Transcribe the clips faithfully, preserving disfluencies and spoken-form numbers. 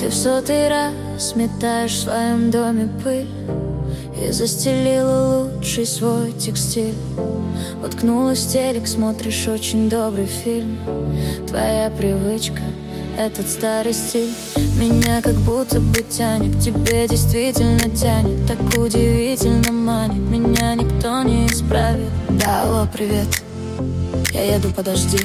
Ты в сотый раз сметаешь в своем доме пыль и застелила лучший свой текстиль. Уткнулась в телек, смотришь очень добрый фильм. Твоя привычка — этот старый стиль. Меня как будто бы тянет к тебе, действительно тянет. Так удивительно манит, меня никто не исправит. Да, алло, привет, я еду, подожди.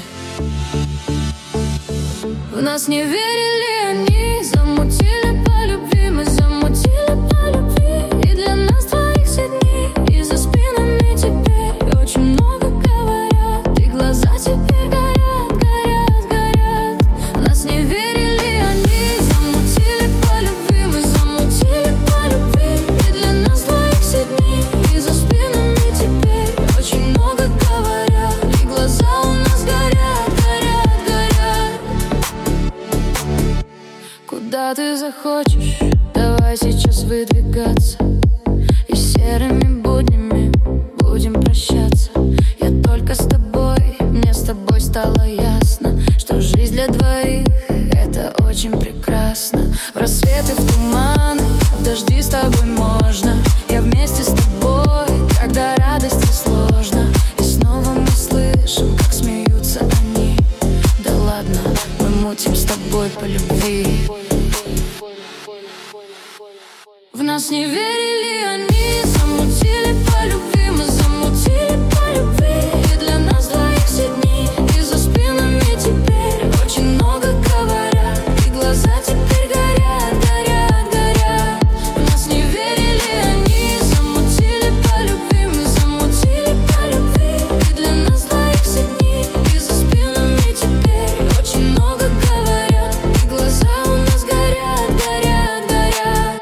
В нас не верили они, замутили по любви. Мы замутили по любви, и для нас двоих все дни. И за спинами теперь очень много говорят, и глаза теперь горят, горят, горят. В нас не верили они, замутили по любви. Мы замутили по любви, и для нас двоих все дни. И за спинами теперь очень много говорят, и глаза у нас горят, горят, горят. Куда ты захочешь, давай сейчас выдвигаться, и серыми буднями будем прощаться. Я только с тобой, мне с тобой стало ясно, что жизнь для двоих — это очень прекрасно. В рассветы, в туманы, в дожди с тобой можно. Я вместе с тобой, когда радости сложно. И снова мы слышим, как смеются они. Да ладно, мы мутим с тобой по любви. В нас не верили они, замутили по любви. Мы замутили по любви, и для нас двоих все дни. И за спинами теперь очень много говорят, и глаза теперь горят, горят, горят. В нас не верили они, замутили по любви. Мы замутили по любви, и для нас двоих все дни. И за спинами теперь очень много говорят, и глаза у нас горят, горят, горят.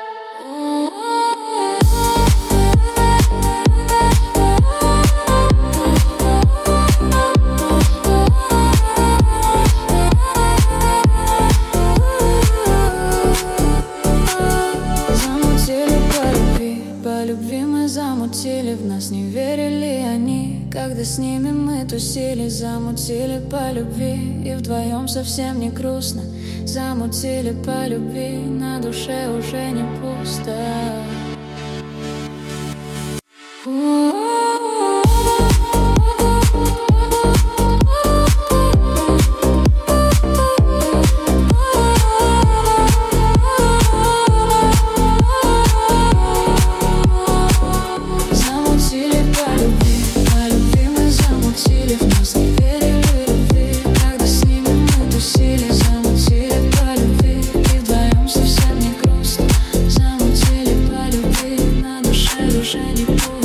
Замутили по любви, по любви мы замутили. В нас не верили они, когда с ними мы тусили. Замутили по любви, и вдвоем совсем не грустно. Замутили по любви, на душе уже не пусто. Замутили по любви, по любви мы замутили. В нас не верили любви, когда с ними мы тусили. Замутили по любви, и вдвоем совсем не грустно. Замутили по любви, на душе уже не пусто.